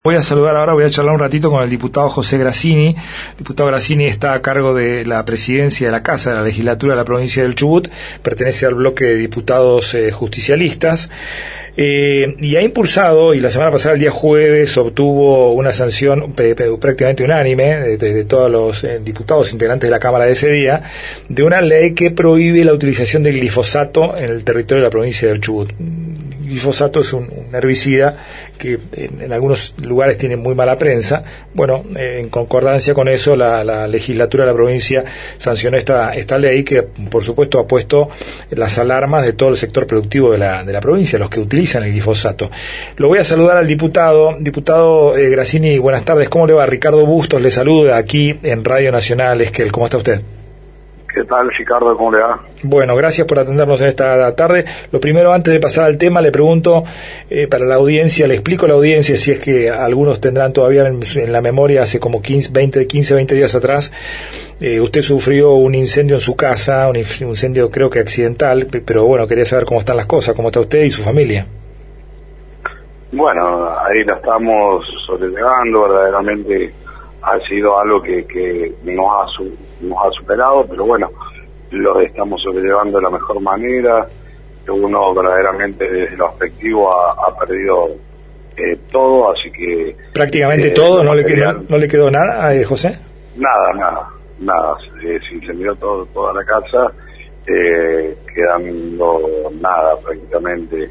Voy a saludar ahora, voy a charlar un ratito con el diputado José Grassini. El diputado Grassini está a cargo de la presidencia de la Casa de la Legislatura de la provincia del Chubut, pertenece al bloque de diputados justicialistas, y ha impulsado, y la semana pasada, el día jueves, obtuvo una sanción prácticamente unánime de todos los diputados integrantes de la Cámara de ese día, de una ley que prohíbe la utilización del glifosato en el territorio de la provincia del Chubut. El glifosato es un herbicida que en algunos lugares tiene muy mala prensa. Bueno, en concordancia con eso, la legislatura de la provincia sancionó esta ley que, por supuesto, ha puesto las alarmas de todo el sector productivo de la provincia, los que utilizan el glifosato. Lo voy a saludar al diputado Grassini. Buenas tardes, ¿cómo le va? Ricardo Bustos le saluda aquí en Radio Nacional Esquel. ¿Cómo está usted? ¿Qué tal, Ricardo? ¿Cómo le va? Bueno, gracias por atendernos en esta tarde. Lo primero, antes de pasar al tema, le pregunto para la audiencia, le explico a la audiencia, si es que algunos tendrán todavía en la memoria, hace como 15, 20 días atrás, usted sufrió un incendio en su casa, un incendio creo que accidental, pero bueno, quería saber cómo están las cosas, cómo está usted y su familia. Bueno, ahí la estamos sobrellevando, verdaderamente ha sido algo que nos ha superado, pero bueno, lo estamos sobrellevando de la mejor manera. Uno verdaderamente desde lo afectivo ha perdido todo, así que... ¿Prácticamente todo? ¿No le quedó nada, José? Nada. Se incendió toda la casa, quedando nada prácticamente.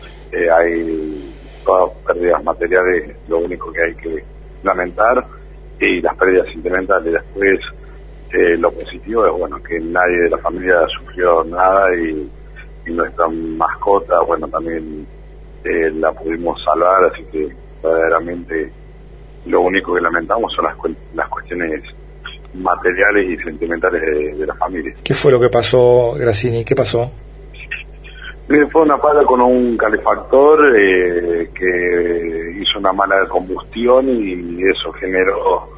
Hay todas pérdidas materiales, lo único que hay que lamentar, y las pérdidas sentimentales. Después, lo positivo es bueno que nadie de la familia sufrió nada, y nuestra mascota, bueno, también la pudimos salvar, así que verdaderamente lo único que lamentamos son las cuestiones materiales y sentimentales de la familia. ¿Qué fue lo que pasó, Grassini? ¿Qué pasó? Fue una pala con un calefactor que hizo una mala combustión, y eso generó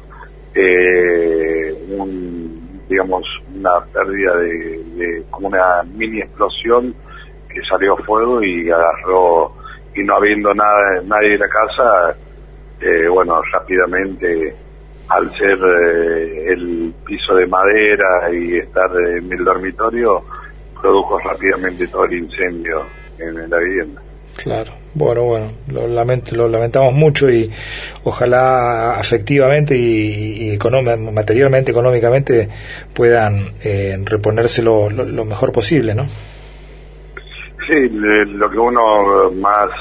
una pérdida de como una mini explosión, que salió fuego y agarró, y no habiendo nadie en la casa, rápidamente, al ser el piso de madera y estar en el dormitorio, produjo rápidamente todo el incendio en la vivienda. Claro, bueno, lo lamentamos mucho, y ojalá afectivamente y materialmente, económicamente, puedan reponerse lo mejor posible, ¿no? Sí, lo que uno más,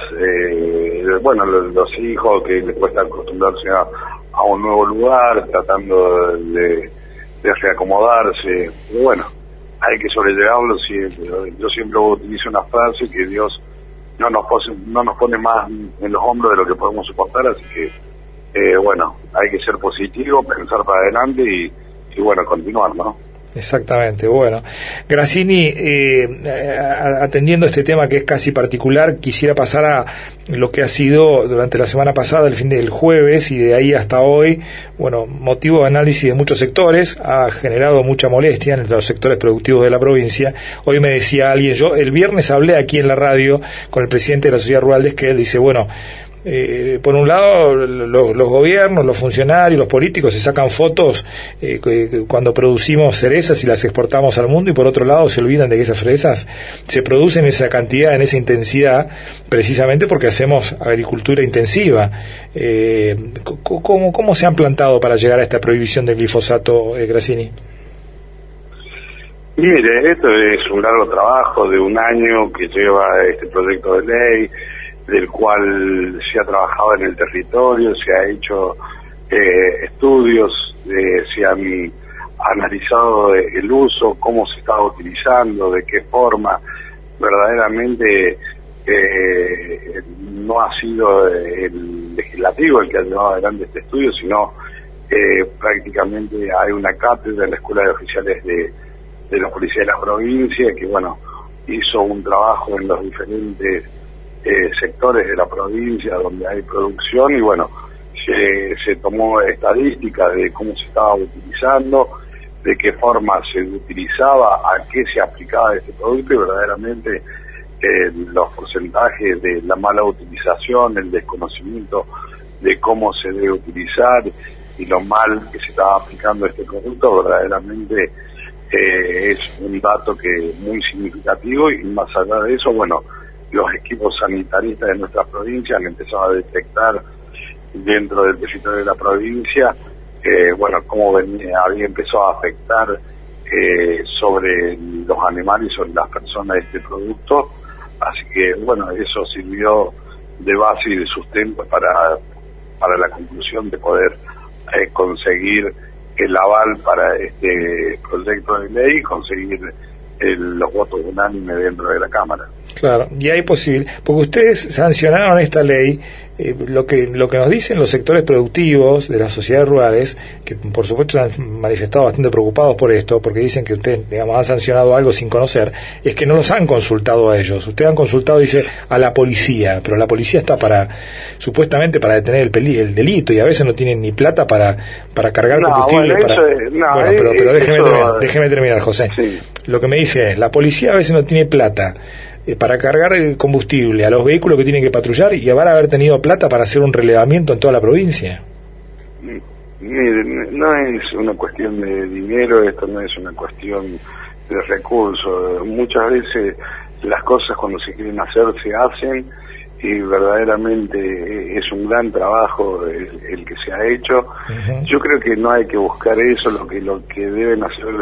los hijos que les cuesta acostumbrarse a un nuevo lugar, tratando de reacomodarse, pero bueno, hay que sobrellevarlo. Yo siempre utilizo una frase, que Dios no nos pone más en los hombros de lo que podemos soportar, así que hay que ser positivo, pensar para adelante y continuar, ¿no? Exactamente. Bueno, Grassini, atendiendo este tema que es casi particular, quisiera pasar a lo que ha sido durante la semana pasada, el fin del jueves, y de ahí hasta hoy, motivo de análisis de muchos sectores, ha generado mucha molestia en los sectores productivos de la provincia. Hoy me decía alguien, yo el viernes hablé aquí en la radio con el presidente de la Sociedad Rural de Esquel, dice, por un lado, los gobiernos, los funcionarios, los políticos se sacan fotos cuando producimos cerezas y las exportamos al mundo, y por otro lado se olvidan de que esas fresas se producen en esa cantidad, en esa intensidad, precisamente porque hacemos agricultura intensiva. ¿Cómo se han plantado para llegar a esta prohibición del glifosato, Grassini? Mire, esto es un largo trabajo de un año que lleva este proyecto de ley, del cual se ha trabajado en el territorio, se ha hecho estudios, se han analizado el uso, cómo se estaba utilizando, de qué forma. Verdaderamente no ha sido el legislativo el que ha llevado adelante este estudio, sino prácticamente hay una cátedra en la Escuela de Oficiales de la Policía de la Provincia que hizo un trabajo en los diferentes sectores de la provincia donde hay producción, y se tomó estadísticas de cómo se estaba utilizando, de qué forma se utilizaba, a qué se aplicaba este producto, y verdaderamente los porcentajes de la mala utilización, el desconocimiento de cómo se debe utilizar y lo mal que se estaba aplicando este producto, verdaderamente es un dato que muy significativo. Y más allá de eso, bueno, los equipos sanitaristas de nuestra provincia han empezado a detectar dentro del territorio de la provincia, bueno, cómo había empezado a afectar sobre los animales y sobre las personas este producto. Así que, bueno, eso sirvió de base y de sustento para la conclusión de poder conseguir el aval para este proyecto de ley y conseguir los votos unánimes dentro de la Cámara. Claro, y hay porque ustedes sancionaron esta ley, lo que nos dicen los sectores productivos de las sociedades rurales, que por supuesto se han manifestado bastante preocupados por esto, porque dicen que ustedes, digamos, han sancionado algo sin conocer, es que no los han consultado a ellos. Ustedes han consultado, dice, a la policía, pero la policía está supuestamente para detener el delito, y a veces no tienen ni plata para cargar combustible. Pero déjeme terminar, José. Sí. Lo que me dice es, la policía a veces no tiene plata para cargar el combustible a los vehículos que tienen que patrullar, y van a haber tenido plata para hacer un relevamiento en toda la provincia. Miren, no es una cuestión de dinero, esto no es una cuestión de recursos. Muchas veces las cosas cuando se quieren hacer se hacen, y verdaderamente es un gran trabajo el que se ha hecho. Uh-huh. Yo creo que no hay que buscar eso, lo que deben hacer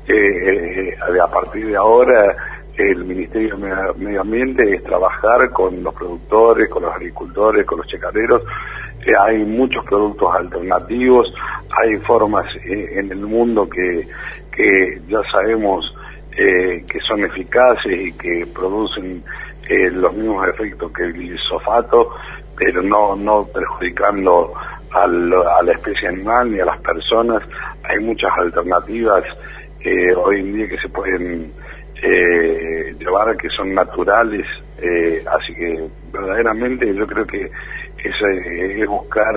a partir de ahora el Ministerio de Medio Ambiente es trabajar con los productores, con los agricultores, con los chacareros. Hay muchos productos alternativos, hay formas en el mundo que ya sabemos que son eficaces y que producen los mismos efectos que el glifosato, pero no perjudicando a la especie animal ni a las personas. Hay muchas alternativas hoy en día que se pueden llevar, que son naturales, así que verdaderamente yo creo que es buscar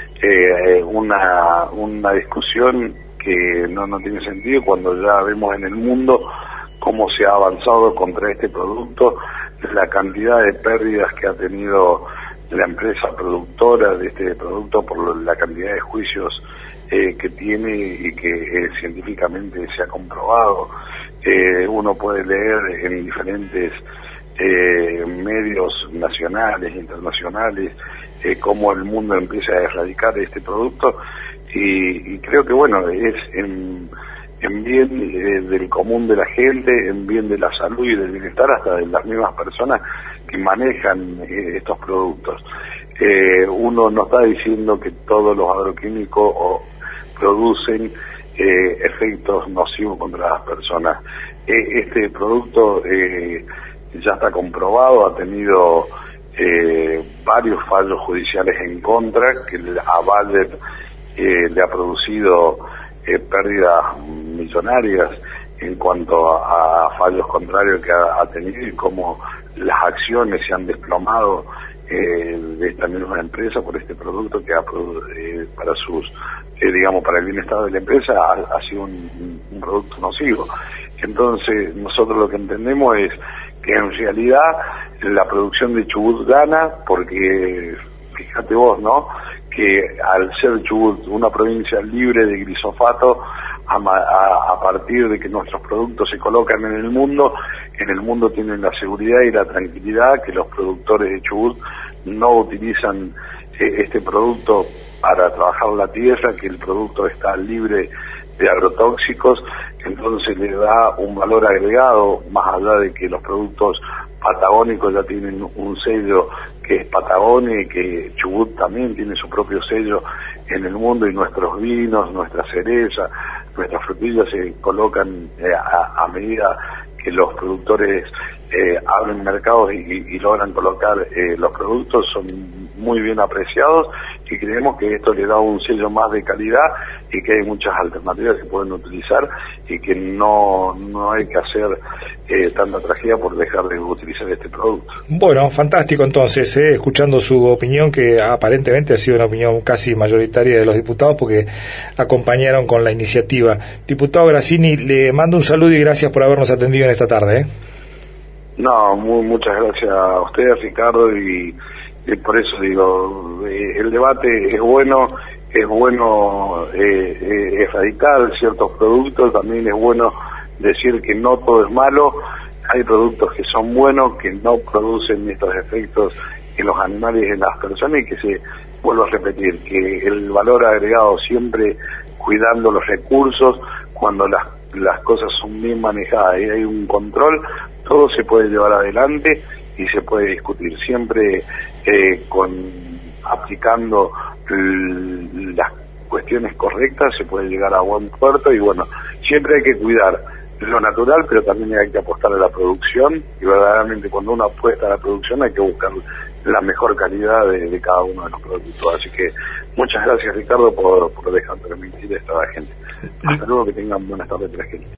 una discusión que no tiene sentido cuando ya vemos en el mundo cómo se ha avanzado contra este producto, la cantidad de pérdidas que ha tenido la empresa productora de este producto por la cantidad de juicios que tiene y que científicamente se ha comprobado. Uno puede leer en diferentes medios nacionales e internacionales cómo el mundo empieza a erradicar este producto, y creo que bueno, es en bien del común de la gente, en bien de la salud y del bienestar hasta de las mismas personas que manejan estos productos. Uno no está diciendo que todos los agroquímicos producen efectos nocivos contra las personas. Este producto ya está comprobado, ha tenido varios fallos judiciales en contra, que a Bayer le ha producido pérdidas millonarias en cuanto a fallos contrarios que ha tenido, y cómo las acciones se han desplomado de esta misma empresa por este producto que para sus para el bienestar de la empresa ha sido un producto nocivo. Entonces nosotros lo que entendemos es que en realidad la producción de Chubut gana, porque fíjate vos, ¿no?, que al ser Chubut una provincia libre de glifosato, a partir de que nuestros productos se colocan en el mundo tienen la seguridad y la tranquilidad que los productores de Chubut no utilizan este producto para trabajar la tierra, que el producto está libre de agrotóxicos. Entonces le da un valor agregado, más allá de que los productos patagónicos ya tienen un sello que es Patagonia, y que Chubut también tiene su propio sello en el mundo, y nuestros vinos, nuestra cereza, nuestras frutillas se colocan a medida que los productores abren mercados y logran colocar los productos, son muy bien apreciados, y creemos que esto le da un sello más de calidad, y que hay muchas alternativas que pueden utilizar, y que no hay que hacer tanta tragedia por dejar de utilizar este producto. Bueno, fantástico entonces, escuchando su opinión, que aparentemente ha sido una opinión casi mayoritaria de los diputados, porque acompañaron con la iniciativa. Diputado Grassini, le mando un saludo y gracias por habernos atendido en esta tarde. No, muchas gracias a ustedes, Ricardo, y Por eso digo, el debate es bueno erradicar ciertos productos, también es bueno decir que no todo es malo, hay productos que son buenos, que no producen estos efectos en los animales y en las personas, y que vuelvo a repetir, que el valor agregado siempre cuidando los recursos, cuando las cosas son bien manejadas y hay un control, todo se puede llevar adelante y se puede discutir, siempre aplicando las cuestiones correctas se puede llegar a buen puerto. Y bueno, siempre hay que cuidar lo natural, pero también hay que apostar a la producción, y verdaderamente cuando uno apuesta a la producción hay que buscar la mejor calidad de cada uno de los productos. Así que muchas gracias, Ricardo, por dejar permitir esto a la gente. Hasta luego, que tengan buenas tardes, la gente.